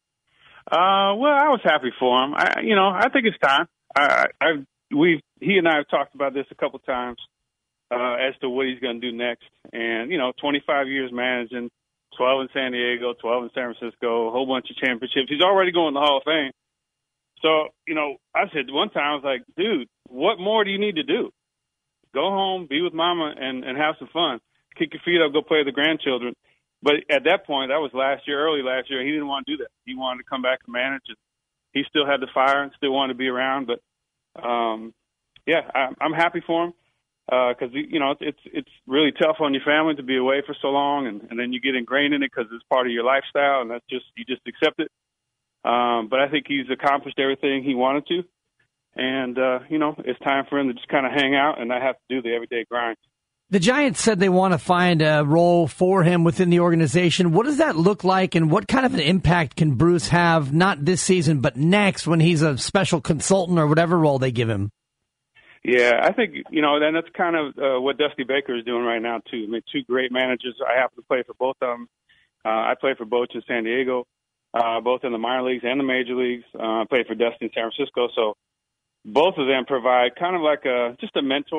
Uh, well, I was happy for him. I, you know, I think it's time. I, I, we, he and I have talked about this a couple times uh, as to what he's going to do next. And you know, twenty-five years managing, twelve in San Diego, twelve in San Francisco, a whole bunch of championships. He's already going to the Hall of Fame. So, you know, I said one time, I was like, dude, what more do you need to do? Go home, be with mama, and, and have some fun. Kick your feet up, go play with the grandchildren. But at that point, that was last year, early last year, he didn't want to do that. He wanted to come back and manage it. He still had the fire and still wanted to be around. But, um, yeah, I, I'm happy for him because, uh, you know, it's it's really tough on your family to be away for so long, and, and then you get ingrained in it because it's part of your lifestyle, and that's just you just accept it. Um, but I think he's accomplished everything he wanted to. And, uh, you know, it's time for him to just kind of hang out and not have to do the everyday grind. The Giants said they want to find a role for him within the organization. What does that look like, and what kind of an impact can Bruce have, not this season, but next when he's a special consultant or whatever role they give him? Yeah, I think, you know, then that's kind of uh, what Dusty Baker is doing right now, too. I mean, two great managers. I happen to play for both of them. Uh, I play for Boch in San Diego, uh, both in the minor leagues and the major leagues. Uh, I played for Dusty in San Francisco. So both of them provide kind of like a just a mentor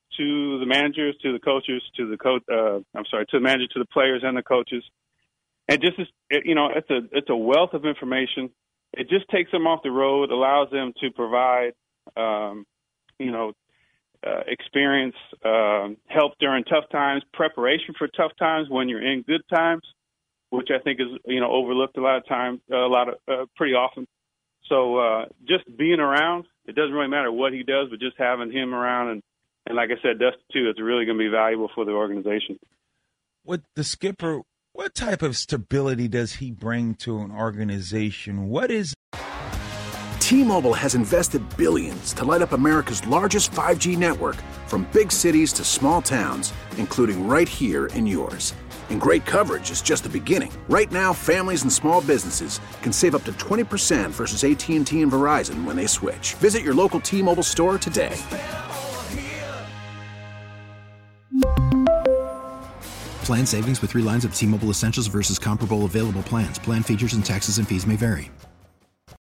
to the managers, to the coaches, to the coach. Uh, I'm sorry, to the manager, to the players, and the coaches. And just, it, you know, it's a it's a wealth of information. It just takes them off the road, allows them to provide, um, you know, uh, experience, uh, help during tough times, preparation for tough times when you're in good times, which I think is, you know, overlooked a lot of times, uh, a lot of uh, pretty often. So uh, just being around, it doesn't really matter what he does, but just having him around, and, and like I said, Dusty too, it's really going to be valuable for the organization. With the skipper, what type of stability does he bring to an organization? What is T-Mobile has invested billions to light up America's largest five G network, from big cities to small towns, including right here in yours. And great coverage is just the beginning. Right now, families and small businesses can save up to twenty percent versus A T and T and Verizon when they switch. Visit your local T-Mobile store today. Plan savings with three lines of T-Mobile Essentials versus comparable available plans. Plan features and taxes and fees may vary.